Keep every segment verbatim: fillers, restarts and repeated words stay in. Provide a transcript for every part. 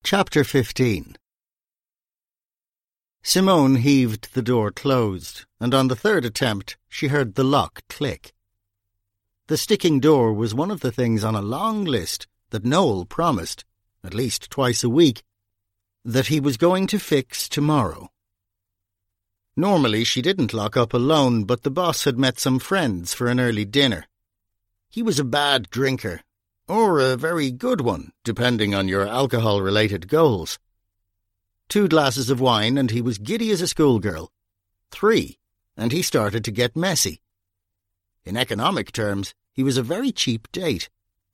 Chapter fifteen. Simone heaved the door closed, and on the third attempt she heard the lock click. The sticking door was one of the things on a long list that Noel promised, at least twice a week, that he was going to fix tomorrow. Normally she didn't lock up alone, but the boss had met some friends for an early dinner. He was a bad drinker, or a very good one, depending on your alcohol-related goals. Two glasses of wine and he was giddy as a schoolgirl. Three, and he started to get messy. In economic terms, he was a very cheap date.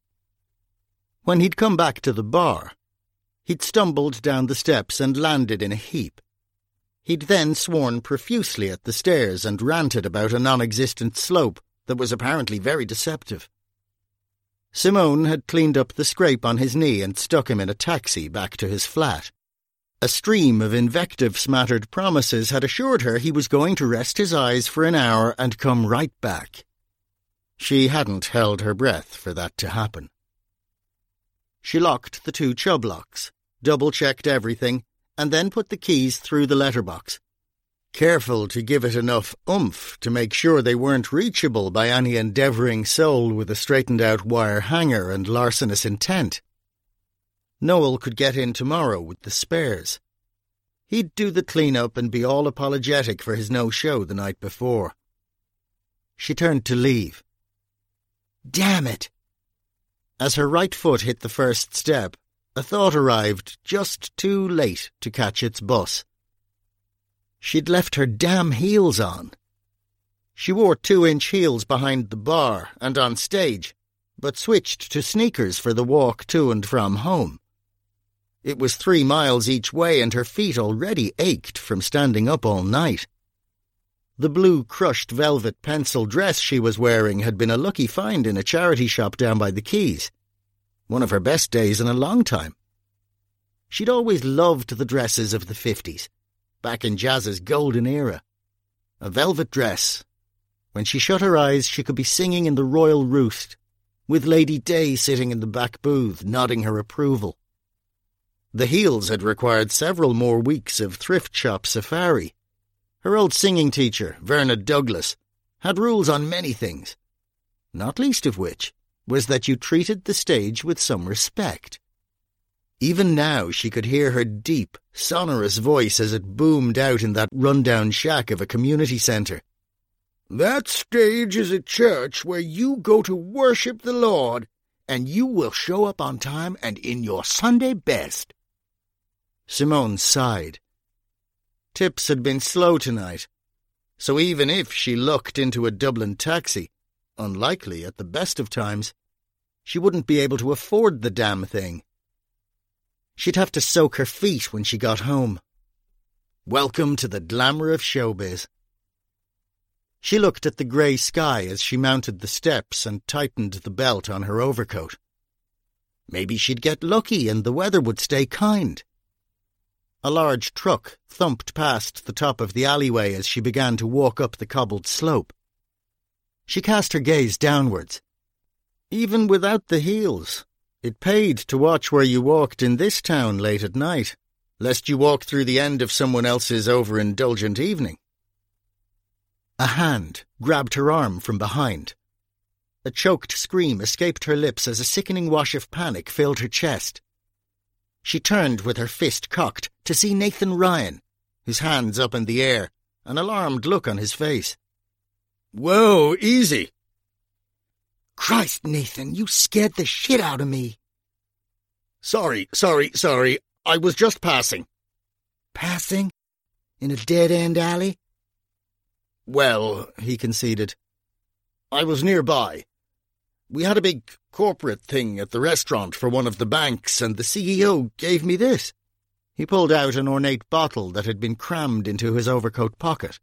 When he'd come back to the bar, he'd stumbled down the steps and landed in a heap. He'd then sworn profusely at the stairs and ranted about a non-existent slope that was apparently very deceptive. Simone had cleaned up the scrape on his knee and stuck him in a taxi back to his flat. A stream of invective-smattered promises had assured her he was going to rest his eyes for an hour and come right back. She hadn't held her breath for that to happen. She locked the two Chubb locks, double-checked everything, and then put the keys through the letterbox, careful to give it enough oomph to make sure they weren't reachable by any endeavouring soul with a straightened-out wire hanger and larcenous intent. Noel could get in tomorrow with the spares. He'd do the clean-up and be all apologetic for his no-show the night before. She turned to leave. Damn it! As her right foot hit the first step, a thought arrived just too late to catch its bus. She'd left her damn heels on. She wore two-inch heels behind the bar and on stage, but switched to sneakers for the walk to and from home. It was three miles each way and her feet already ached from standing up all night. The blue crushed velvet pencil dress she was wearing had been a lucky find in a charity shop down by the quays. One of her best days in a long time. She'd always loved the dresses of the fifties. Back in jazz's golden era. A velvet dress. When she shut her eyes, she could be singing in the Royal Roost, with Lady Day sitting in the back booth, nodding her approval. The heels had required several more weeks of thrift shop safari. Her old singing teacher, Verna Douglas, had rules on many things, not least of which was that you treated the stage with some respect. Even now she could hear her deep, sonorous voice as it boomed out in that run-down shack of a community centre. That stage is a church where you go to worship the Lord, and you will show up on time and in your Sunday best. Simone sighed. Tips had been slow tonight, so even if she lucked into a Dublin taxi, unlikely at the best of times, she wouldn't be able to afford the damn thing. She'd have to soak her feet when she got home. Welcome to the glamour of showbiz. She looked at the grey sky as she mounted the steps and tightened the belt on her overcoat. Maybe she'd get lucky and the weather would stay kind. A large truck thumped past the top of the alleyway as she began to walk up the cobbled slope. She cast her gaze downwards. Even without the heels, it paid to watch where you walked in this town late at night, lest you walk through the end of someone else's overindulgent evening. A hand grabbed her arm from behind. A choked scream escaped her lips as a sickening wash of panic filled her chest. She turned with her fist cocked to see Nathan Ryan, his hands up in the air, an alarmed look on his face. Whoa, easy. Christ, Nathan, you scared the shit out of me. Sorry, sorry, sorry. I was just passing. Passing? In a dead-end alley? Well, he conceded. I was nearby. We had a big corporate thing at the restaurant for one of the banks, and the C E O gave me this. He pulled out an ornate bottle that had been crammed into his overcoat pocket.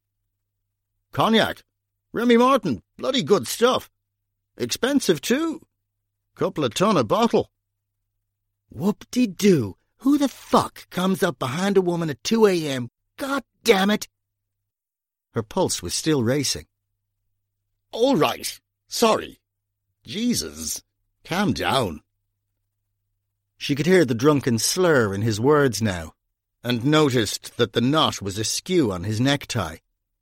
Cognac. Remy Martin. Bloody good stuff. Expensive, too. Couple of ton a bottle. Whoop-de-doo. Who the fuck comes up behind a woman at two a.m.? God damn it! Her pulse was still racing. All right. Sorry. Jesus. Calm down. She could hear the drunken slur in his words now, and noticed that the knot was askew on his necktie.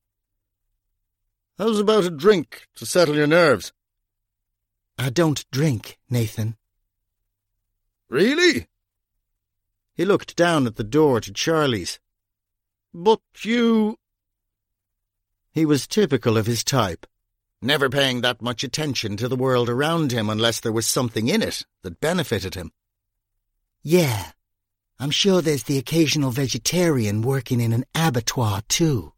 "How's about a drink to settle your nerves?" "I don't drink, Nathan." "Really?" He looked down at the door to Charlie's. "But you—" He was typical of his type, never paying that much attention to the world around him unless there was something in it that benefited him. "Yeah, I'm sure there's the occasional vegetarian working in an abattoir, too."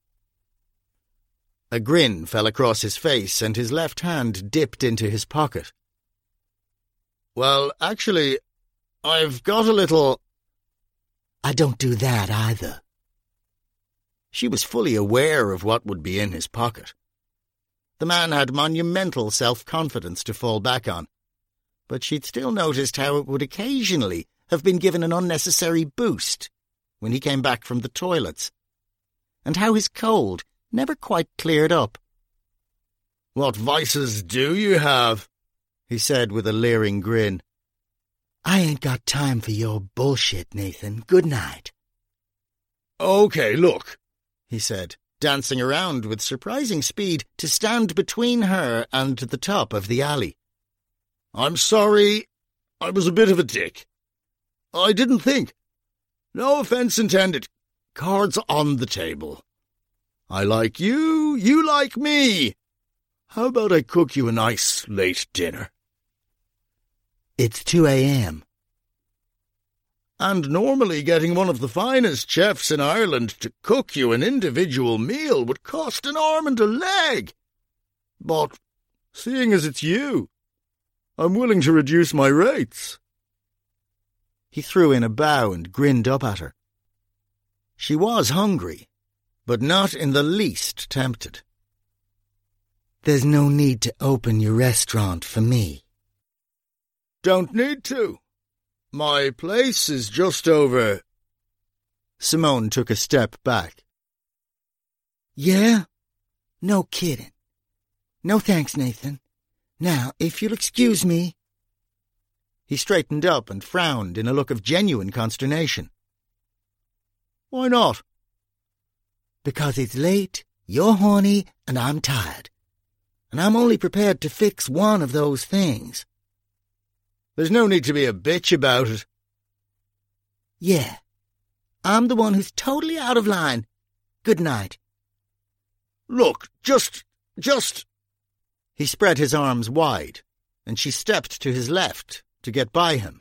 A grin fell across his face and his left hand dipped into his pocket. "Well, actually, I've got a little—" "I don't do that either." She was fully aware of what would be in his pocket. The man had monumental self-confidence to fall back on, but she'd still noticed how it would occasionally have been given an unnecessary boost when he came back from the toilets, and how his cold never quite cleared up. "What vices do you have?" he said with a leering grin. "I ain't got time for your bullshit, Nathan. Good night." "Okay, look," he said, dancing around with surprising speed to stand between her and the top of the alley. "I'm sorry, I was a bit of a dick. I didn't think. No offence intended. Cards on the table. I like you, you like me. How about I cook you a nice late dinner?" "It's two a.m. "And normally getting one of the finest chefs in Ireland to cook you an individual meal would cost an arm and a leg. But, seeing as it's you, I'm willing to reduce my rates." He threw in a bow and grinned up at her. She was hungry, but not in the least tempted. "There's no need to open your restaurant for me." "Don't need to. My place is just over—" Simone took a step back. "Yeah? No kidding. No thanks, Nathan. Now, if you'll excuse me—" He straightened up and frowned in a look of genuine consternation. "Why not?" "Because it's late, you're horny, and I'm tired. And I'm only prepared to fix one of those things." "There's no need to be a bitch about it." "Yeah. I'm the one who's totally out of line. Good night." "Look, just, just—" He spread his arms wide, and she stepped to his left to get by him.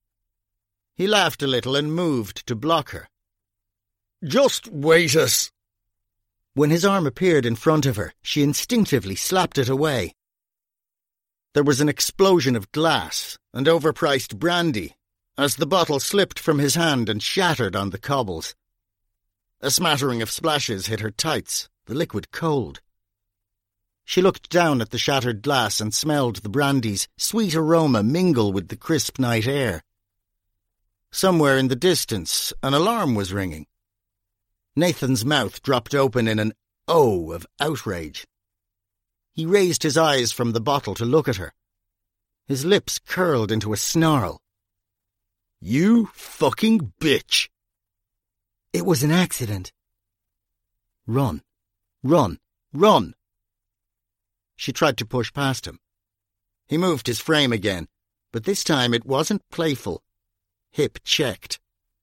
He laughed a little and moved to block her. "Just wait us." When his arm appeared in front of her, she instinctively slapped it away. There was an explosion of glass and overpriced brandy as the bottle slipped from his hand and shattered on the cobbles. A smattering of splashes hit her tights, the liquid cold. She looked down at the shattered glass and smelled the brandy's sweet aroma mingle with the crisp night air. Somewhere in the distance, an alarm was ringing. Nathan's mouth dropped open in an "oh" of outrage. He raised his eyes from the bottle to look at her. His lips curled into a snarl. "You fucking bitch!" "It was an accident." "Run, run, run!" She tried to push past him. He moved his frame again, but this time it wasn't playful. Hip checked.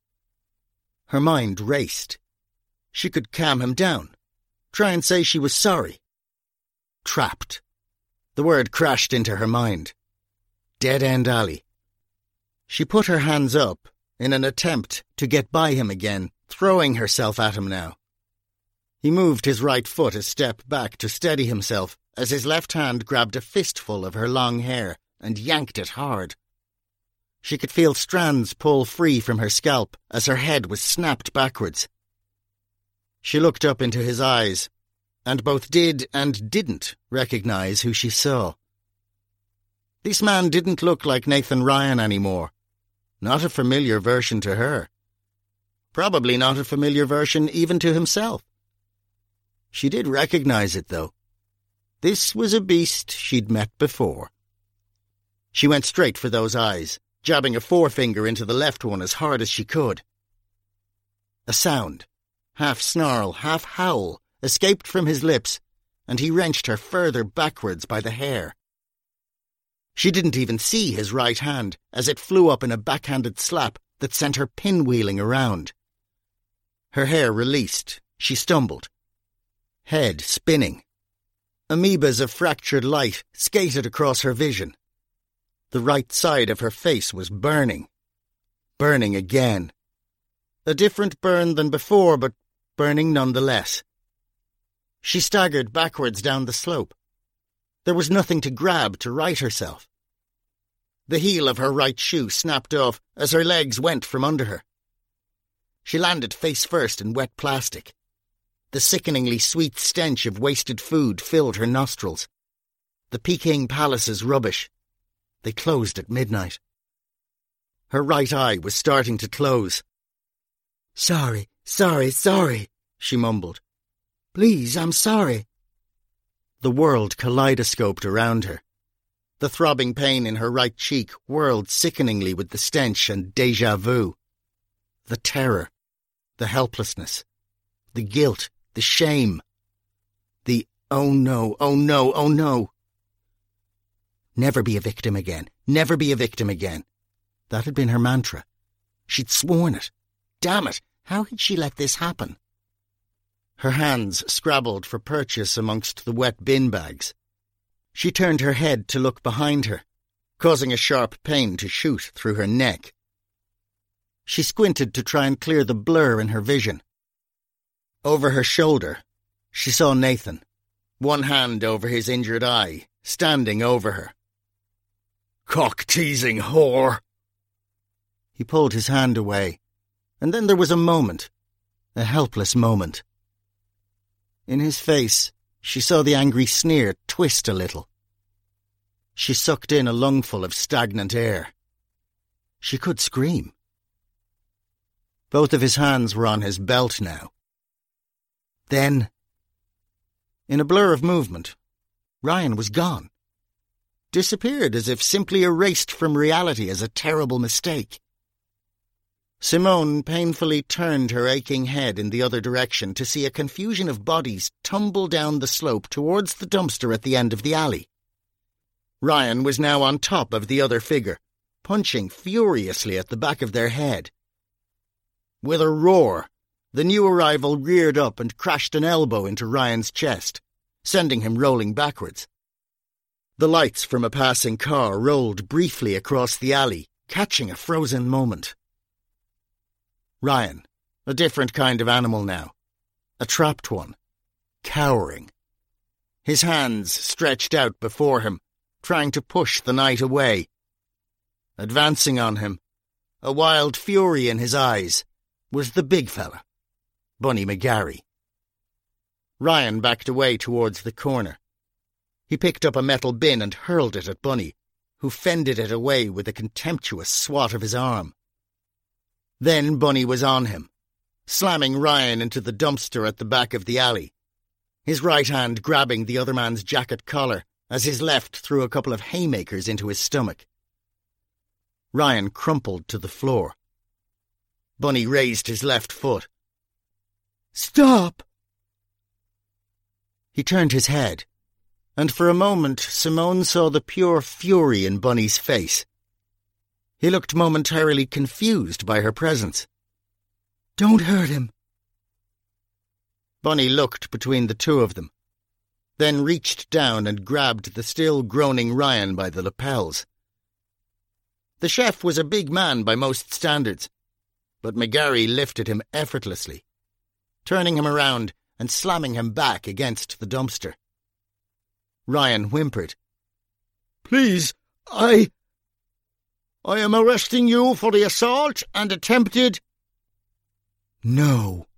Her mind raced. She could calm him down, try and say she was sorry. Trapped. The word crashed into her mind. Dead-end alley. She put her hands up in an attempt to get by him again, throwing herself at him now. He moved his right foot a step back to steady himself as his left hand grabbed a fistful of her long hair and yanked it hard. She could feel strands pull free from her scalp as her head was snapped backwards. She looked up into his eyes, and both did and didn't recognize who she saw. This man didn't look like Nathan Ryan anymore. Not a familiar version to her. Probably not a familiar version even to himself. She did recognize it, though. This was a beast she'd met before. She went straight for those eyes, jabbing a forefinger into the left one as hard as she could. A sound, half snarl, half howl, escaped from his lips, and he wrenched her further backwards by the hair. She didn't even see his right hand as it flew up in a backhanded slap that sent her pinwheeling around. Her hair released. She stumbled. Head spinning. Amoebas of fractured light skated across her vision. The right side of her face was burning. Burning again. A different burn than before, but burning nonetheless. She staggered backwards down the slope. There was nothing to grab to right herself. The heel of her right shoe snapped off as her legs went from under her. She landed face first in wet plastic. The sickeningly sweet stench of wasted food filled her nostrils. The Peking Palace's rubbish. They closed at midnight. Her right eye was starting to close. "Sorry, sorry, sorry," she mumbled. "Please, I'm sorry." The world kaleidoscoped around her. The throbbing pain in her right cheek whirled sickeningly with the stench and déjà vu. The terror, the helplessness, the guilt, the shame, the oh no, oh no, oh no. Never be a victim again, never be a victim again. That had been her mantra. She'd sworn it. Damn it, how had she let this happen? Her hands scrabbled for purchase amongst the wet bin bags. She turned her head to look behind her, causing a sharp pain to shoot through her neck. She squinted to try and clear the blur in her vision. Over her shoulder, she saw Nathan, one hand over his injured eye, standing over her. "Cock-teasing whore!" He pulled his hand away, and then there was a moment, a helpless moment. In his face, she saw the angry sneer twist a little. She sucked in a lungful of stagnant air. She could scream. Both of his hands were on his belt now. Then, in a blur of movement, Ryan was gone. Disappeared as if simply erased from reality as a terrible mistake. Simone painfully turned her aching head in the other direction to see a confusion of bodies tumble down the slope towards the dumpster at the end of the alley. Ryan was now on top of the other figure, punching furiously at the back of their head. With a roar, the new arrival reared up and crashed an elbow into Ryan's chest, sending him rolling backwards. The lights from a passing car rolled briefly across the alley, catching a frozen moment. Ryan, a different kind of animal now. A trapped one. Cowering. His hands stretched out before him, trying to push the night away. Advancing on him, a wild fury in his eyes, was the big fella, Bunny McGarry. Ryan backed away towards the corner. He picked up a metal bin and hurled it at Bunny, who fended it away with a contemptuous swat of his arm. Then Bunny was on him, slamming Ryan into the dumpster at the back of the alley, his right hand grabbing the other man's jacket collar as his left threw a couple of haymakers into his stomach. Ryan crumpled to the floor. Bunny raised his left foot. "Stop!" He turned his head, and for a moment Simone saw the pure fury in Bunny's face. He looked momentarily confused by her presence. "Don't hurt him." Bunny looked between the two of them, then reached down and grabbed the still groaning Ryan by the lapels. The chef was a big man by most standards, but McGarry lifted him effortlessly, turning him around and slamming him back against the dumpster. Ryan whimpered. "Please, I... I am arresting you for the assault and attempted—" "No."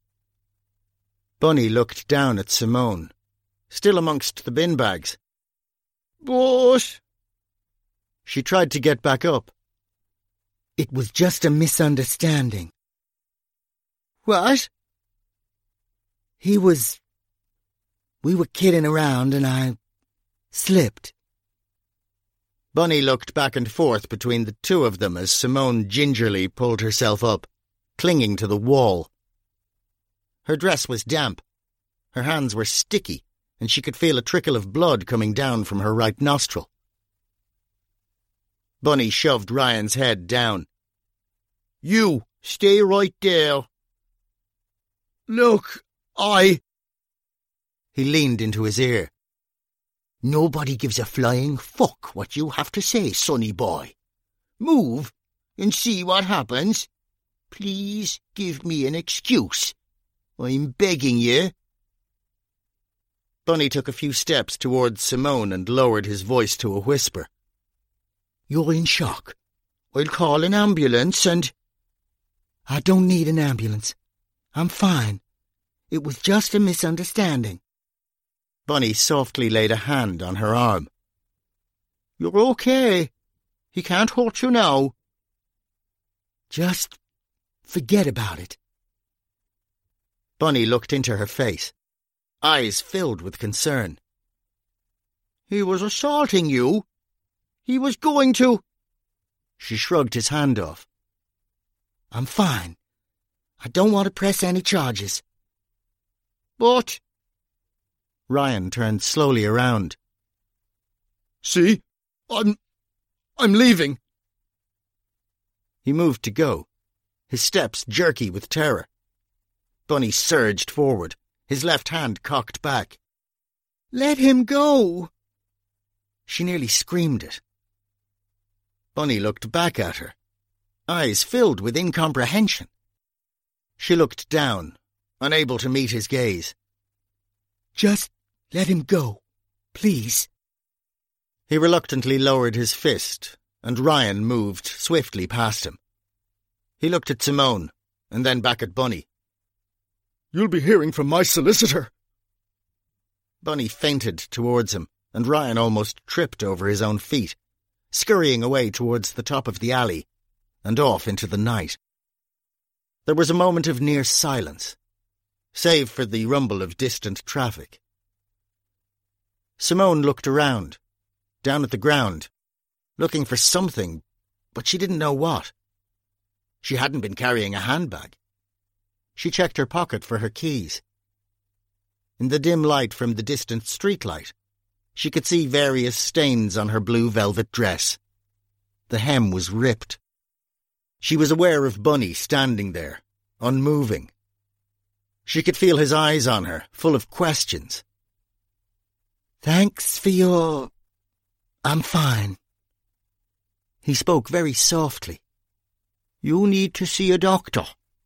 Bunny looked down at Simone, still amongst the bin bags. "But—" She tried to get back up. "It was just a misunderstanding." "What?" "He was... We were kidding around and I slipped." Bunny looked back and forth between the two of them as Simone gingerly pulled herself up, clinging to the wall. Her dress was damp. Her hands were sticky, and she could feel a trickle of blood coming down from her right nostril. Bunny shoved Ryan's head down. "You, stay right there." "Look, I—" He leaned into his ear. "Nobody gives a flying fuck what you have to say, sonny boy. Move and see what happens. Please give me an excuse. I'm begging you." Bunny took a few steps towards Simone and lowered his voice to a whisper. "You're in shock. I'll call an ambulance and—" "I don't need an ambulance. I'm fine. It was just a misunderstanding." Bunny softly laid a hand on her arm. "You're okay. He can't hurt you now." "Just forget about it." Bunny looked into her face, eyes filled with concern. "He was assaulting you. He was going to—" She shrugged his hand off. "I'm fine. I don't want to press any charges." "But—" Ryan turned slowly around. "See, I'm... I'm leaving." He moved to go, his steps jerky with terror. Bunny surged forward, his left hand cocked back. "Let him go!" She nearly screamed it. Bunny looked back at her, eyes filled with incomprehension. She looked down, unable to meet his gaze. "Just let him go, please." He reluctantly lowered his fist, and Ryan moved swiftly past him. He looked at Simone, and then back at Bunny. "You'll be hearing from my solicitor." Bunny feinted towards him, and Ryan almost tripped over his own feet, scurrying away towards the top of the alley, and off into the night. There was a moment of near silence, save for the rumble of distant traffic. Simone looked around, down at the ground, looking for something, but she didn't know what. She hadn't been carrying a handbag. She checked her pocket for her keys. In the dim light from the distant streetlight, she could see various stains on her blue velvet dress. The hem was ripped. She was aware of Bunny standing there, unmoving. She could feel his eyes on her, full of questions. "Thanks for your... I'm fine." He spoke very softly. "You need to see a doctor."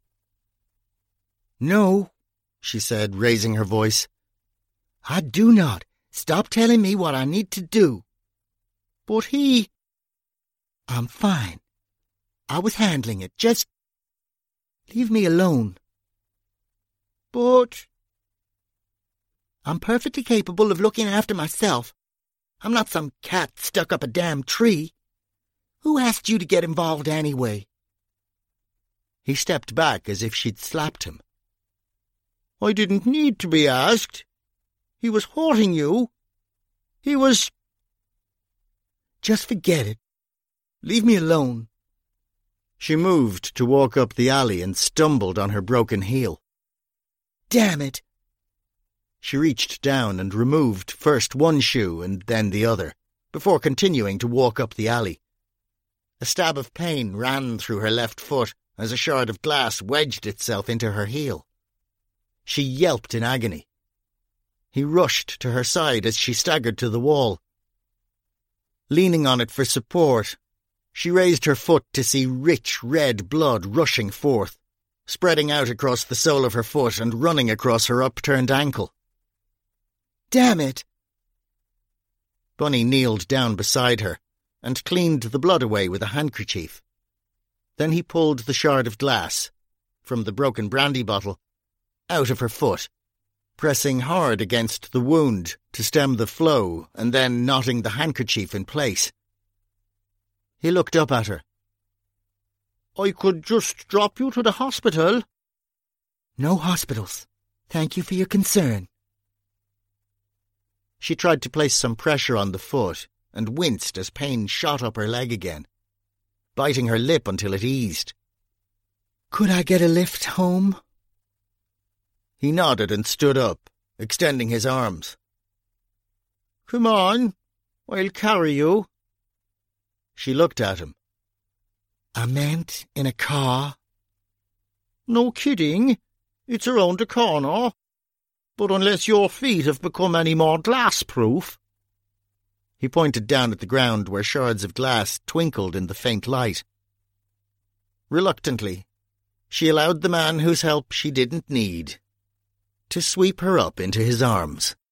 "No," she said, raising her voice. "I do not. Stop telling me what I need to do." "But he—" "I'm fine. I was handling it. Just leave me alone." "But—" "I'm perfectly capable of looking after myself. I'm not some cat stuck up a damn tree. Who asked you to get involved anyway?" He stepped back as if she'd slapped him. "I didn't need to be asked. He was hurting you. He was—" "Just forget it. Leave me alone." She moved to walk up the alley and stumbled on her broken heel. "Damn it!" She reached down and removed first one shoe and then the other, before continuing to walk up the alley. A stab of pain ran through her left foot as a shard of glass wedged itself into her heel. She yelped in agony. He rushed to her side as she staggered to the wall. Leaning on it for support, she raised her foot to see rich red blood rushing forth, spreading out across the sole of her foot and running across her upturned ankle. "Damn it!" Bunny kneeled down beside her and cleaned the blood away with a handkerchief. Then he pulled the shard of glass, from the broken brandy bottle, out of her foot, pressing hard against the wound to stem the flow and then knotting the handkerchief in place. He looked up at her. "I could just drop you to the hospital." "No hospitals. Thank you for your concern." She tried to place some pressure on the foot and winced as pain shot up her leg again, biting her lip until it eased. "Could I get a lift home?" He nodded and stood up, extending his arms. "Come on, I'll carry you." She looked at him. "I meant in a car." "No kidding. It's around the corner. But unless your feet have become any more glass-proof." He pointed down at the ground where shards of glass twinkled in the faint light. Reluctantly, she allowed the man whose help she didn't need to sweep her up into his arms.